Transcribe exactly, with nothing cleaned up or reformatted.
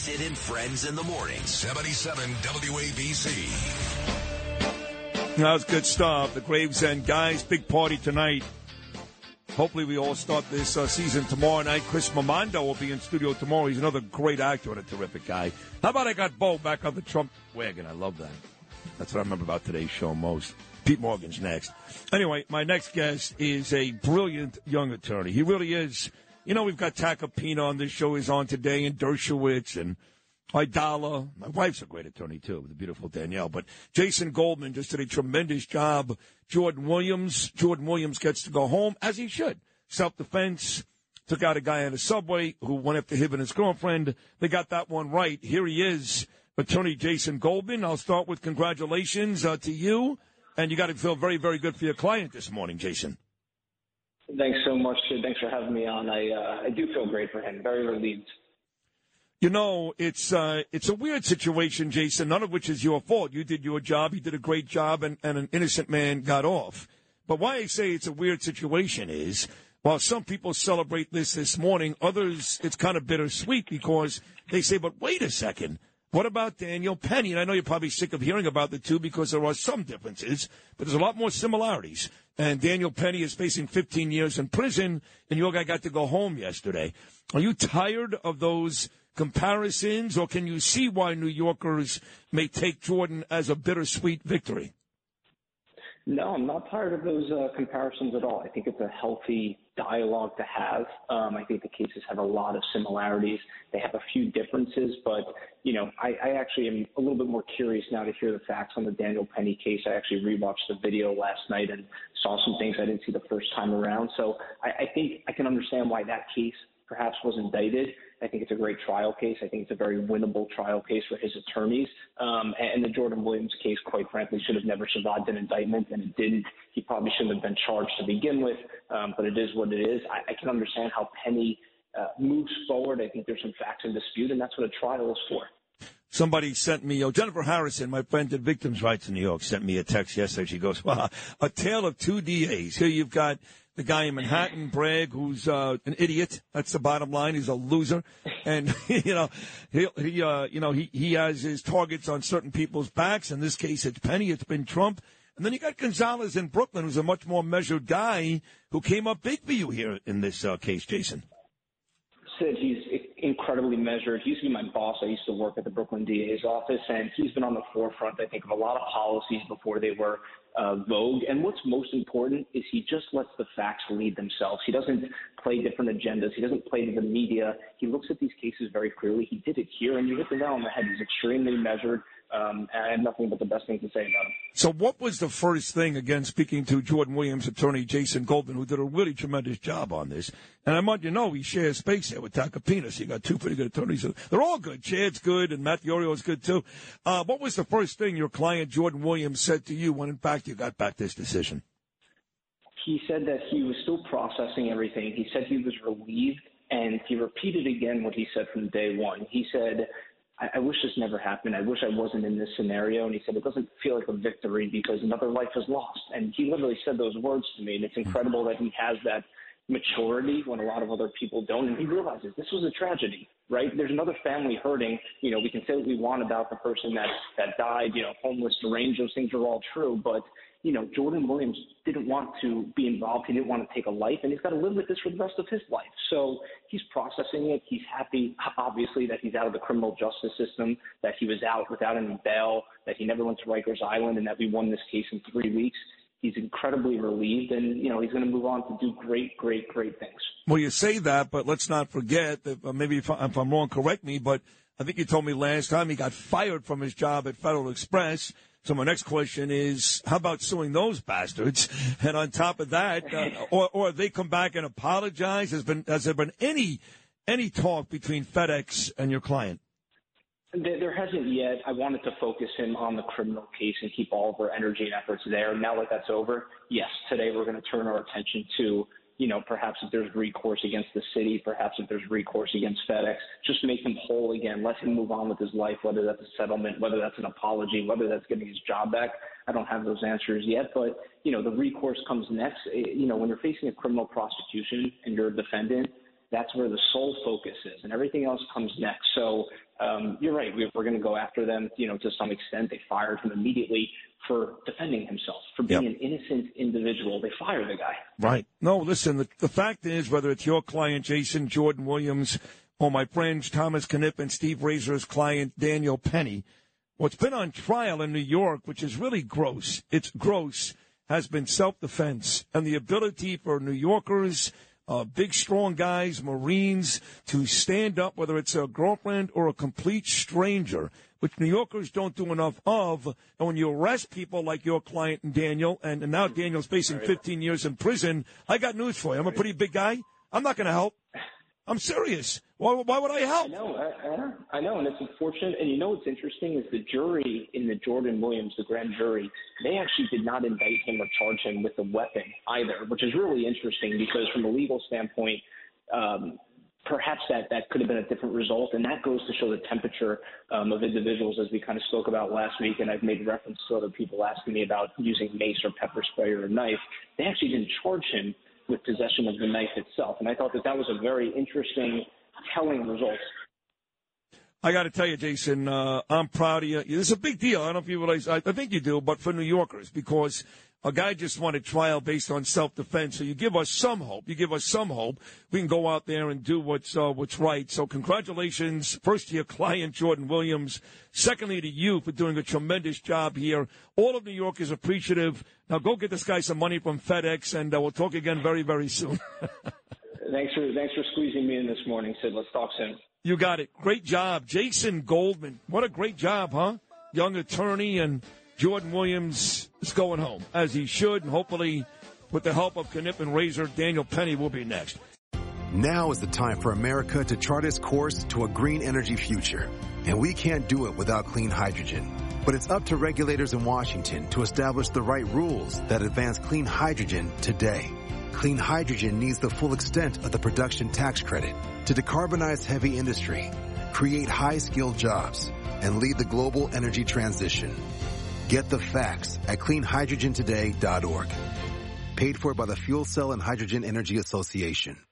Sid and Friends in the morning. seventy-seven W A B C. That was good stuff. The Gravesend guys, big party tonight. Hopefully we all start this uh, season tomorrow night. Chris Momondo will be in studio tomorrow. He's another great actor and a terrific guy. How about I got Bo back on the Trump wagon? I love that. That's what I remember about today's show most. Pete Morgan's next. Anyway, my next guest is a brilliant young attorney. He really is. You know, we've got Tacopina on this show. He's on today, and Dershowitz, and Idala. My wife's a great attorney, too, the beautiful Danielle. But Jason Goldman just did a tremendous job. Jordan Williams. Jordan Williams gets to go home, as he should. Self-defense. Took out a guy on a subway who went after him and his girlfriend. They got that one right. Here he is, Attorney Jason Goldman. I'll start with congratulations uh, to you. And you got to feel very, very good for your client this morning, Jason. Thanks so much, Sid. Thanks for having me on. I uh, I do feel great for him. Very relieved. You know, it's uh, it's a weird situation, Jason, none of which is your fault. You did your job. You did a great job, and, and an innocent man got off. But why I say it's a weird situation is, while some people celebrate this this morning, others, it's kind of bittersweet because they say, but wait a second. What about Daniel Penny? And I know you're probably sick of hearing about the two because there are some differences, but there's a lot more similarities. And Daniel Penny is facing fifteen years in prison, and your guy got to go home yesterday. Are you tired of those comparisons, or can you see why New Yorkers may take Jordan as a bittersweet victory? No, I'm not tired of those uh, comparisons at all. I think it's a healthy dialogue to have. Um, I think the cases have a lot of similarities. They have a few differences, but, you know, I, I actually am a little bit more curious now to hear the facts on the Daniel Penny case. I actually rewatched the video last night and saw some things I didn't see the first time around. So I, I think I can understand why that case perhaps was indicted. I think it's a great trial case. I think it's a very winnable trial case for his attorneys. Um, and the Jordan Williams case, quite frankly, should have never survived an indictment, and it didn't. He probably shouldn't have been charged to begin with, um, but it is what it is. I, I can understand how Penny uh, moves forward. I think there's some facts in dispute, and that's what a trial is for. Somebody sent me, oh, Jennifer Harrison, my friend at Victims' Rights in New York, sent me a text yesterday. She goes, wow, a tale of two D As. Here you've got the guy in Manhattan, Bragg, who's uh, an idiot. That's the bottom line. He's a loser. And, you know, he, he uh, you know, he, he has his targets on certain people's backs. In this case, it's Penny. It's been Trump. And then you got Gonzalez in Brooklyn, who's a much more measured guy who came up big for you here in this uh, case, Jason. Sid, he's incredibly measured. He used to be my boss. I used to work at the Brooklyn D A's office, and he's been on the forefront, I think, of a lot of policies before they were uh, vogue. And what's most important is he just lets the facts lead themselves. He doesn't play different agendas. He doesn't play to the media. He looks at these cases very clearly. He did it here, and you hit the nail on the head. He's extremely measured. Um, and I have nothing but the best thing to say about him. So what was the first thing, again, speaking to Jordan Williams' attorney, Jason Goldman, who did a really tremendous job on this? And I want you to know he shares space here with Tacopina. So you got two pretty good attorneys. They're all good. Chad's good, and Matt Fiorio is good, too. Uh, what was the first thing your client, Jordan Williams, said to you when, in fact, you got back this decision? He said that he was still processing everything. He said he was relieved, and he repeated again what he said from day one. He said, I, I wish this never happened. I wish I wasn't in this scenario. And he said, it doesn't feel like a victory because another life is lost. And he literally said those words to me. And it's incredible that he has that maturity when a lot of other people don't. And he realizes this was a tragedy, right? There's another family hurting. You know, we can say what we want about the person that, that died, you know, homeless, deranged. Those things are all true. But, you know, Jordan Williams didn't want to be involved. He didn't want to take a life, and he's got to live with this for the rest of his life. So he's processing it. He's happy, obviously, that he's out of the criminal justice system, that he was out without any bail, that he never went to Rikers Island, and that we won this case in three weeks. He's incredibly relieved, and, you know, he's going to move on to do great, great, great things. Well, you say that, but let's not forget that uh, maybe if, I, if I'm wrong, correct me, but I think you told me last time he got fired from his job at Federal Express. So my next question is, how about suing those bastards? And on top of that, uh, or, or they come back and apologize? Has been has there been any any talk between FedEx and your client? There hasn't yet. I wanted to focus him on the criminal case and keep all of our energy and efforts there. Now that that's over, yes, today we're going to turn our attention to, you know, perhaps if there's recourse against the city, perhaps if there's recourse against FedEx, just make him whole again. Let him move on with his life, whether that's a settlement, whether that's an apology, whether that's getting his job back. I don't have those answers yet, but, you know, the recourse comes next. You know, when you're facing a criminal prosecution and you're a defendant, that's where the sole focus is, and everything else comes next. So um, you're right. We're going to go after them, you know, to some extent. They fired him immediately for defending himself, for being Yep. an innocent individual. They fire the guy. Right. No, listen, the, the fact is, whether it's your client, Jason Jordan Williams, or my friends Thomas Knipp and Steve Razor's client, Daniel Penny, what's been on trial in New York, which is really gross, it's gross, has been self-defense and the ability for New Yorkers, uh, big, strong guys, Marines, to stand up, whether it's a girlfriend or a complete stranger, which New Yorkers don't do enough of. And when you arrest people like your client and Daniel, and, and now Daniel's facing fifteen years in prison, I got news for you. I'm a pretty big guy. I'm not going to help. I'm serious. Why, why would I help? I know, I, I know, and it's unfortunate. And you know what's interesting is the jury in the Jordan Williams, the grand jury, they actually did not indict him or charge him with a weapon either, which is really interesting because from a legal standpoint, um, perhaps that, that could have been a different result, and that goes to show the temperature um, of individuals, as we kind of spoke about last week, and I've made reference to other people asking me about using mace or pepper spray or a knife. They actually didn't charge him with possession of the knife itself, and I thought that that was a very interesting, telling result. I got to tell you, Jason, uh, I'm proud of you. It's a big deal. I don't know if you realize, I, I think you do, but for New Yorkers, because a guy just wanted trial based on self-defense. So you give us some hope. You give us some hope. We can go out there and do what's uh, what's right. So congratulations, first to your client, Jordan Williams. Secondly, to you for doing a tremendous job here. All of New York is appreciative. Now go get this guy some money from FedEx, and uh, we'll talk again very, very soon. Thanks for thanks for squeezing me in this morning, Sid. Let's talk soon. You got it. Great job. Jason Goldman. What a great job, huh? Young attorney, and Jordan Williams is going home, as he should, and hopefully with the help of Knipp and Razor, Daniel Penny will be next. Now is the time for America to chart its course to a green energy future. And we can't do it without clean hydrogen. But it's up to regulators in Washington to establish the right rules that advance clean hydrogen today. Clean hydrogen needs the full extent of the production tax credit to decarbonize heavy industry, create high-skilled jobs, and lead the global energy transition. Get the facts at clean hydrogen today dot org. Paid for by the Fuel Cell and Hydrogen Energy Association.